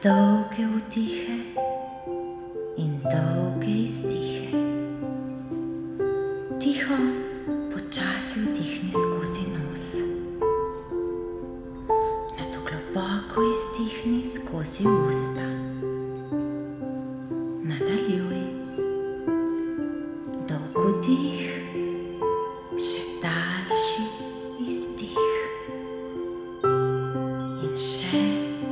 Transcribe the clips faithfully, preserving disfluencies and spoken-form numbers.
dolge vdihe in dolge izdihe. Tiho, počasi vdihni skozi nos. Nato globoko izdihni skozi usta. Nadaljuj. Dolg vdih, še daljši izdih. In še,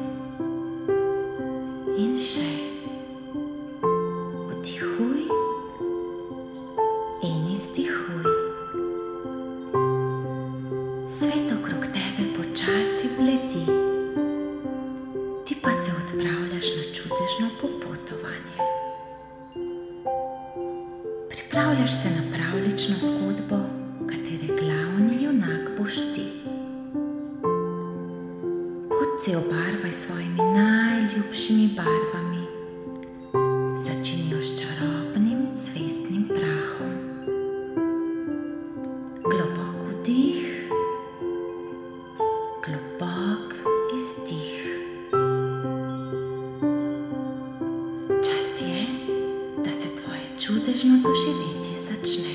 in še. Vdihuj in izdihuj. Svet okrog tebe počasi bledi, ti pa se odpravljaš na čudežno popotovanje. Pripravljaš se na pravljično zgodbo, katere glavni junak boš ti. Kot si obarvaj s svojimi najljubšimi barvami, začinijo s čarobnim zvezdnim prahom. Globok vdih, globok izdih. Čas je, da se tvoje čudežno doživetje začne.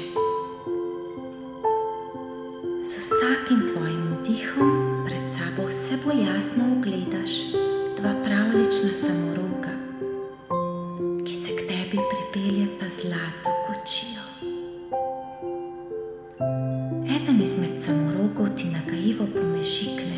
Z vsakim tvojim vdihom pred sabo vse bolj jasno ugledaš dva pravljična samoroga, ki se k tebi pripeljeta zlato kočijo. Eden izmed samorogov ti nagajivo pomežikne,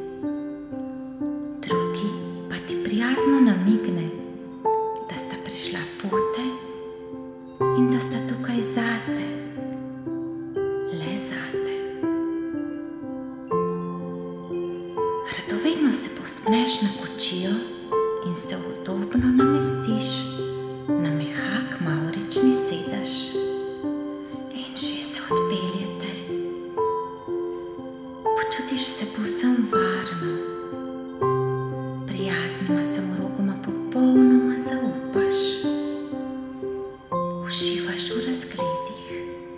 drugi pa ti prijazno namigne, da sta prišla pote in da sta tukaj zate, le zate. Radovedno se povzpneš na kočijo in se udobno namestiš na mehak mavrični sedež. In že se odpeljete. Počutiš se povsem varno. Prijaznima samorogoma popolnoma zaupaš. Uživaš v razgledih.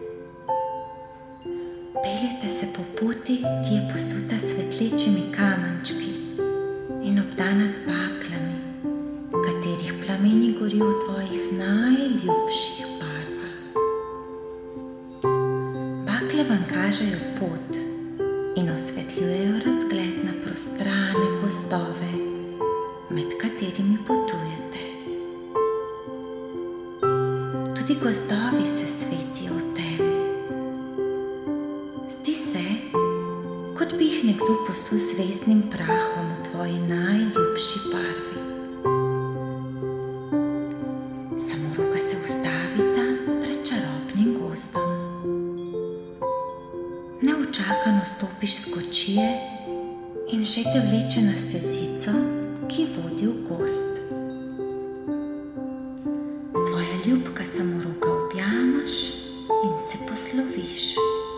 Peljete se po poti, ki je posuta s svetlečimi kamenčki in obdana z baklami, katerih plameni gorijo v tvojih najljubših barvah. Bakle vam kažejo pot in osvetljujejo razgled na prostrane gozdove, med katerimi potujete. Tudi gozdovi se svetijo v temi. Zdi se, kot bi jih nekdo posul zvezdnim prahom v tvoji najljubši barvi. Samoroga se ustavita pred čarobnim gozdom. Neučakano stopiš s kočije in že te vleče na stezico, ki vodi v gozd. Svoja ljubka samoroga objamaš in se posloviš.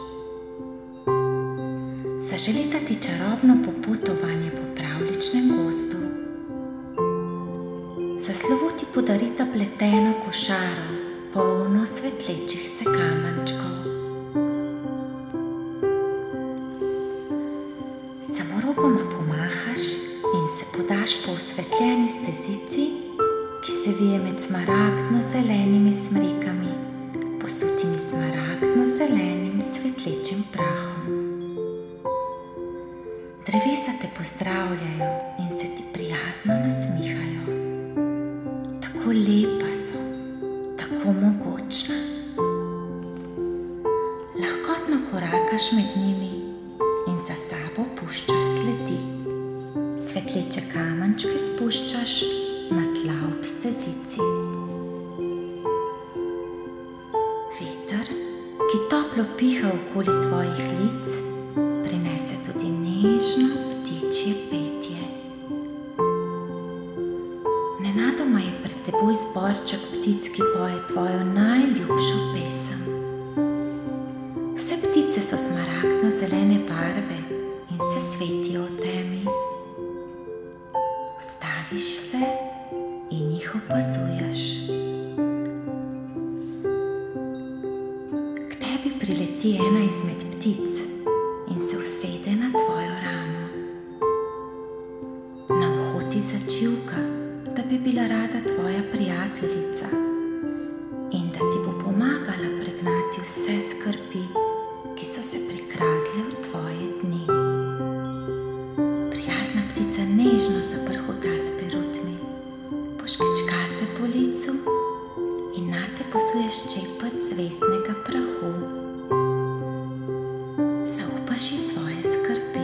Zaželita ti čarobno popotovanje po pravljičnem gozdu. Za slovo ti podarita pleteno košaro, polno svetlečih se kamenčkov. Samorogoma pomahaš in se podaš po osvetljeni stezici, ki se vije med smaragdno-zelenimi smrekami, posutimi smaragdno-zelenim svetlečim prahom. Drevesa te pozdravljajo in se ti prijazno nasmihajo. Tako lepa so, tako mogočna. Lahkotno korakaš med njimi in za sabo puščaš sledi. Svetleče kamenčke spuščaš na tla ob stezici. Veter, ki toplo piha okoli tvojih lic, prinese tudi nežno ptičje petje. Nenadoma je pred teboj zborček ptic, ki poje tvojo najljubšo pesem. Vse ptice so smaragdno-zelene barve in se svetijo v temi. Ustaviš se in jih opazuješ. K tebi prileti ena izmed ptic in se usede na tvojo ramo. Na uho ti začivka bi bila rada tvoja prijateljica in da ti bo pomagala pregnati vse skrbi, ki so se prikradle v tvoje dni. Prijazna ptica nežno zaprhuta s perutmi, poškečkate po licu in nate posuje ščepec zvezdnega prahu. Zaupaš ji svoje skrbi.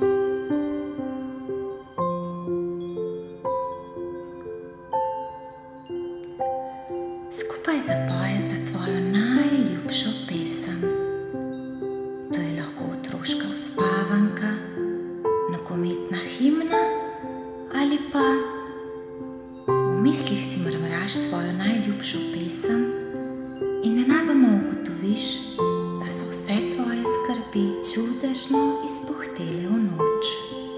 Skupaj zapojeta tvojo najljubšo pesem. To je lahko otroška uspavanka, nogometna himna ali pa v mislih si mrmraš svojo najljubšo pesem in nenadoma ugotoviš, da so vse tvoje skrbi čudežno izpuhtele v noč.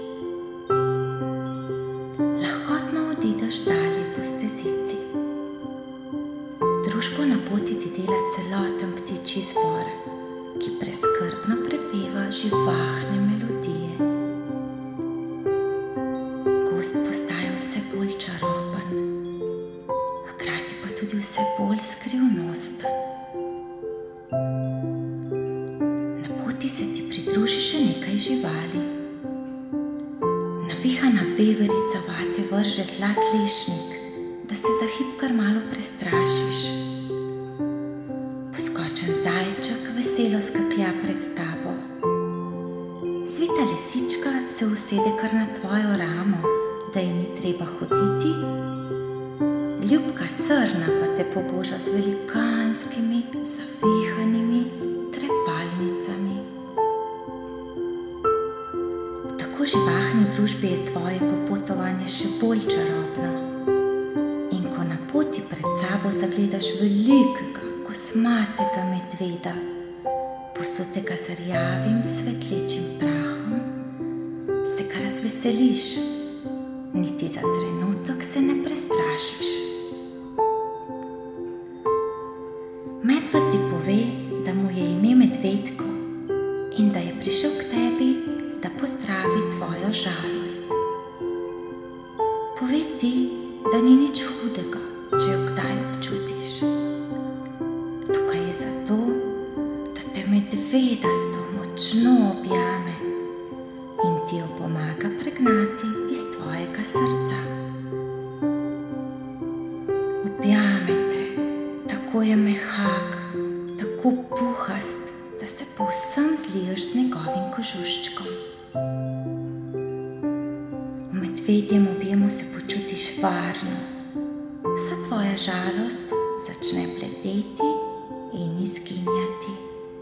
Lahkotno odideš dalje po stezici. Družbo na poti ti dela celoten ptičji zbor, ki preskrbno prepeva živahne melodije. Gozd postaja vse bolj čaroben, hkrati pa tudi vse bolj skrivnosten. Na poti se ti pridruži še nekaj živali. Navihana veverica vate vrže zlat lešnik, da se za hip kar malo prestrašiš. Poskočen zajček veselo skaklja pred tabo. Svita lisička se usede kar na tvojo ramo, da ji ni treba hoditi. Ljubka srna pa te poboža z velikanskimi, zavihanimi trepalnicami. V tako živahni družbi je tvoje popotovanje še bolj čarobno. In ko na poti pred sabo zagledaš velikega, kosmatega medveda, posutega z rjavim, svetlečim prahom, se kar razveseliš, niti za trenutek se ne prestrašiš. Medved ti pove, da mu je ime Medvedko in da je prišel k tebi, da pozdravi tvojo žalost. Pove ti, da ni nič hudega, če jo kdaj občutiš. Tukaj je zato, da te medvedasto močno objame in ti jo pomaga pregnati iz tvojega srca. Objame te, tako je mehak, tako puhast, da se povsem zliješ z njegovim kožuščkom. V medvedjem objemu se počutiš varno, vsa tvoja žalost začne bledeti in izginjati.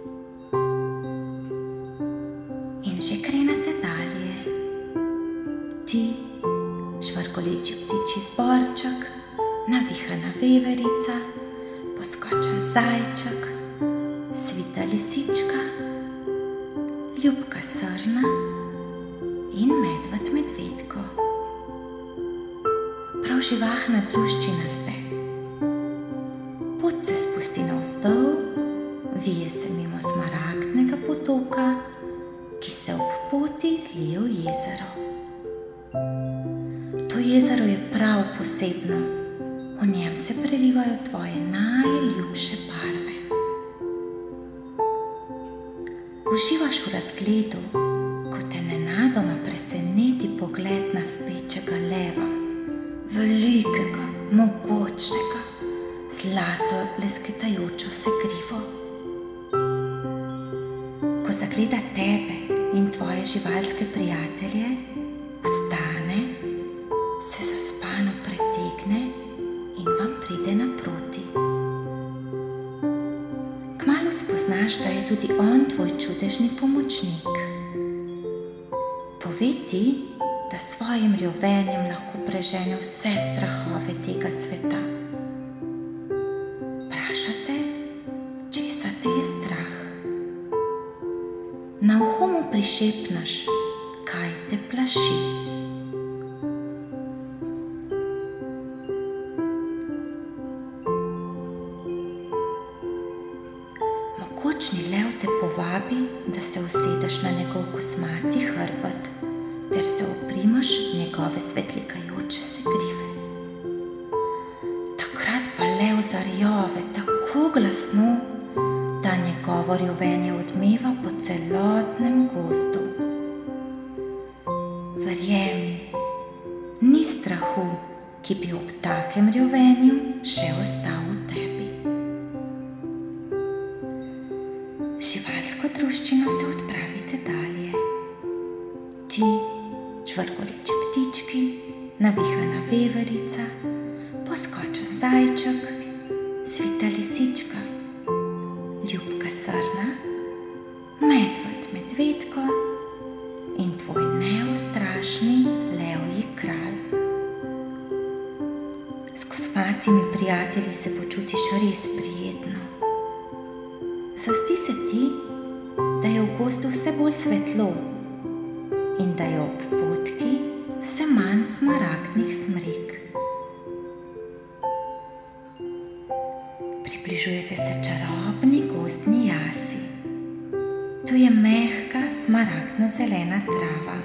In že krenete dalje. Ti, žvrgoleči ptičji zborček, navihana veverica, poskočen zajček, svita lisička, ljubka srna in medved Medvedko. Prav živahna druščina ste. Pot se spusti navzdol, vije se mimo smaragdnega potoka, ki se ob poti izlije v jezero. To jezero je prav posebno, v njem se prelivajo tvoje najljubše barve. Uživaš v razgledu, ko te nenadoma preseneti pogled na spečega leva, velikega, mogočnega, zlato lesketajočo se grivo. Ko zagleda tebe in tvoje živalske prijatelje, vstane, se zaspano pretegne in vam pride naproti. Kmalu spoznaš, da je tudi on tvoj čudežni pomočnik. Pove ti, da s svojim rjovenjem lahko prežene vse strahove tega sveta. Vpraša te, česa te je strah. Na uho mu prišepneš, kaj te plaši. Mogočni lev te povabi, da se usedeš na njegov kosmati hrbet ter se oprimaš njegove svetlikajoče se grive. lev zarjove tako glasno, da njegovo rjovenje odmeva po celotnem gozdu. Verjemi, ni strahu, ki bi ob takem rjovenju še ostal v tebi. Živalsko druščino se odpravite dalje. Ti, žvrgoleči ptički, navihana veverica, poskočen zajček, svita lisička, ljubka srna, medved medvedko in tvoj neustrašni levji kralj. S kosmatimi prijatelji se počutiš res prijetno. Zazdi se ti, da je v gozdu vse bolj svetlo in da je ob potki vse manj smaragdnih smrek. Približujete se čarobni gozdni jasi. Tu je mehka smaragdno-zelena trava.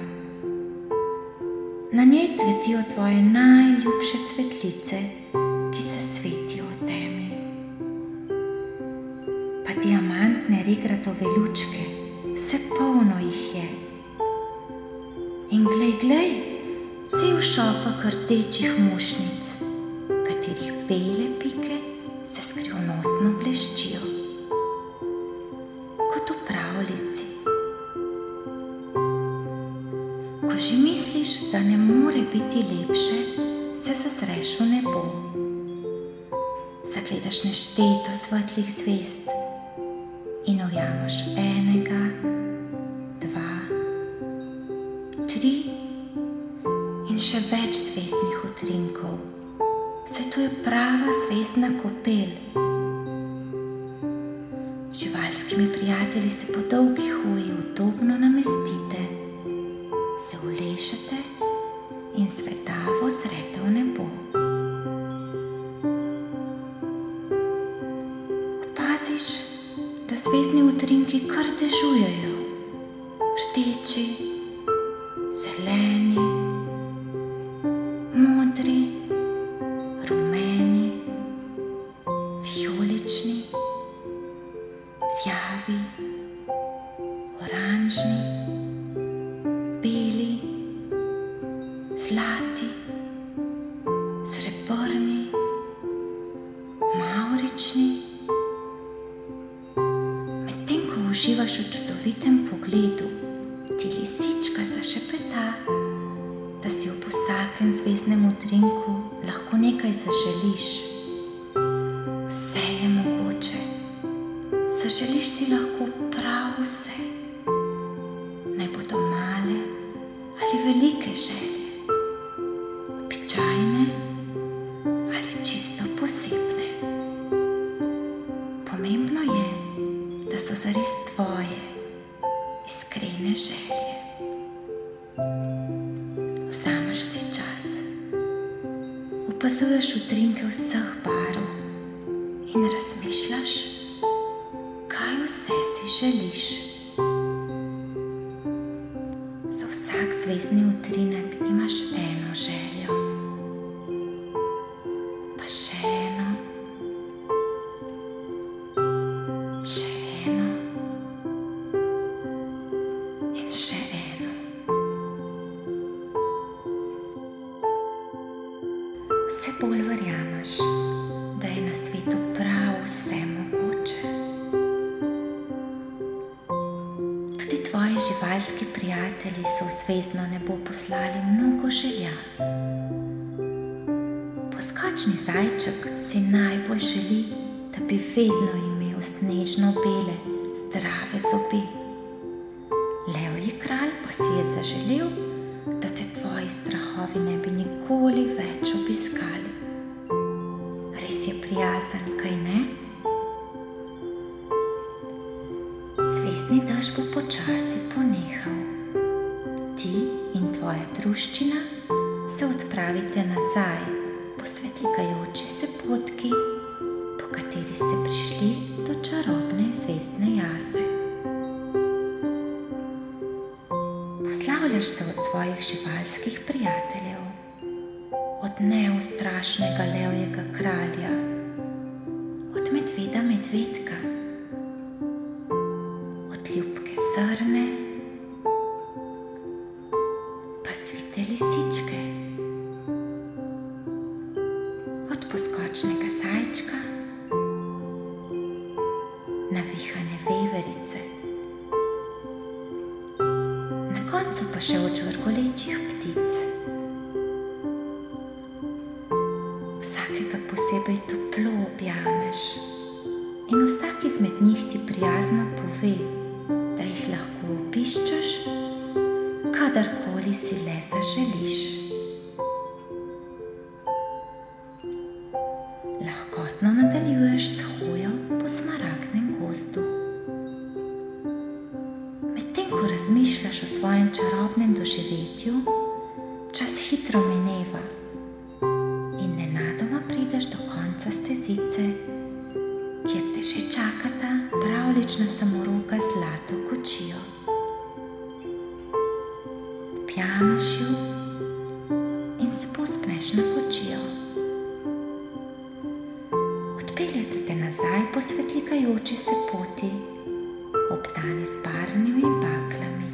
Na njej cvetijo tvoje najljubše cvetlice, ki se svetijo v temi. Pa diamantne regratove lučke, vse polno jih je. In glej, glej, cel šopek rdečih mušnic, katerih bele pike se skrivnostno bleščijo, kot v pravljici. Ko že misliš, da ne more biti lepše, se zazreš v nebo. Zagledaš nešteto svetlih zvezd in ujameš enega, dva, tri in še več zvezdnih utrinkov. Saj to je prava zvezdna kopel. Z živalskimi prijatelji se po dolgi hoji udobno namestite, se ulešete in svetavo zrete v nebo. Opaziš, da zvezdni utrinki kar dežujejo, rdeči, zeleni, modri, rumeni, vijolični, rjavi, oranžni, beli, zlati, srebrni, mavrični. Medtem ko uživaš v čudovitem pogledu, ti lisička zašepeta, da si ob vsakem zvezdnem utrinku lahko nekaj zaželiš. Vse je mogoče, zaželiš si lahko prav vse. Naj bodo male ali velike želje, običajne ali čisto posebne. Pomembno je, da so zares tvoje iskrene želje. Vzameš si čas, opazuješ utrinke vseh barv in razmišljaš, kaj vse si želiš. Za vsak zvezdni utrinek imaš eno željo, pa še eno, še eno in še eno. Vse bolj verjameš, da je na svetu prav vse mogoče. Tudi tvoji živalski prijatelji so v zvezdno nebo poslali mnogo želja. Poskočni zajček si najbolj želi, da bi vedno imel snežno bele, zdrave zobe. Levji kralj pa si je zaželel, da te tvoji strahovi ne bi nikoli več obiskali. Res je prijazen, kaj ne? Zvezdni dež bo počasi ponehal. Ti in tvoja druščina se odpravite nazaj po svetlikajoči se potki, po kateri ste prišli do čarobne zvezdne jase. Poslavljaš se od svojih živalskih prijateljev, od neustrašnega levjega kralja zagleda medvedka, od ljubke srne pa svite lisičke, od poskočnega zajčka, navihane veverice, na koncu pa še od žvrgolečih ptic. Vsakega posebej toplo objameš in vsak izmed njih ti prijazno pove, da jih lahko obiščeš, kadarkoli si le zaželiš. Lahkotno nadaljuješ s hojo po smaragdnem gozdu. Medtem ko razmišljaš o svojem čarobnem doživetju, čas hitro mineva in nenadoma prideš do konca stezice, kjer te že čakata pravljična samoroka z zlato kočijo. Objameš jo in se povzpneš na kočijo. Odpeljete te nazaj po svetlikajoči se poti, obdani z barvnimi baklami.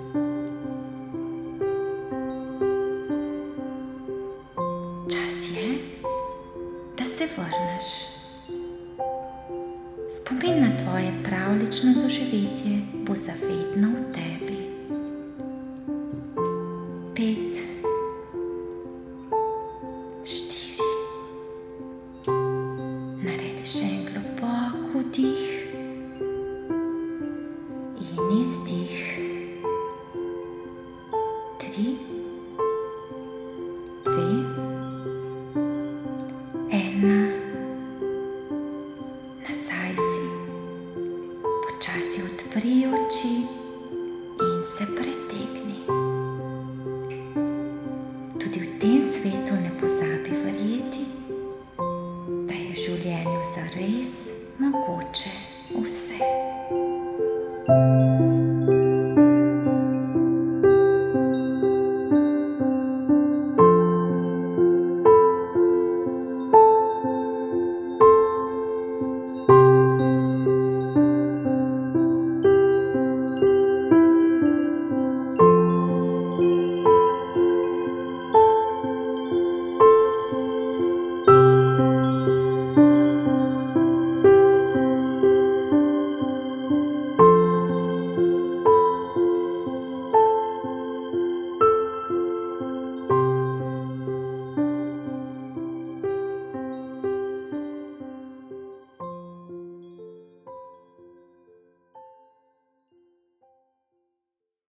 Čas je, da se vrneš. Spomin na tvoje pravljično doživetje bo zavedno v tebi. Pet, štiri. Naredi še en globok vdih in izdih. Tri.